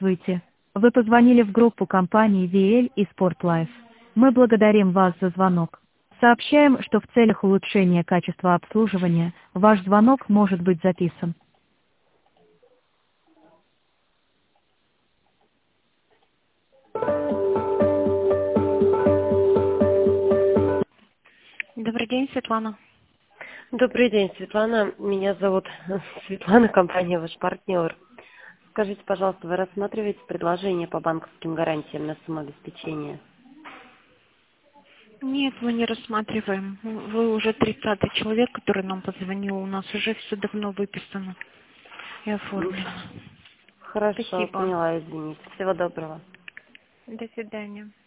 Здравствуйте. Вы позвонили в группу компаний VL и SportLife. Мы благодарим вас за звонок. Сообщаем, что в целях улучшения качества обслуживания ваш звонок может быть записан. Добрый день, Светлана. Добрый день, Светлана. Меня зовут Светлана, компания «Ваш партнер». Скажите, пожалуйста, вы рассматриваете предложение по банковским гарантиям на самообеспечение? Нет, мы не рассматриваем. Вы уже 30-й человек, который нам позвонил. У нас уже все давно выписано и оформлено. Хорошо, Спасибо. поняла, извините. Всего доброго. До свидания.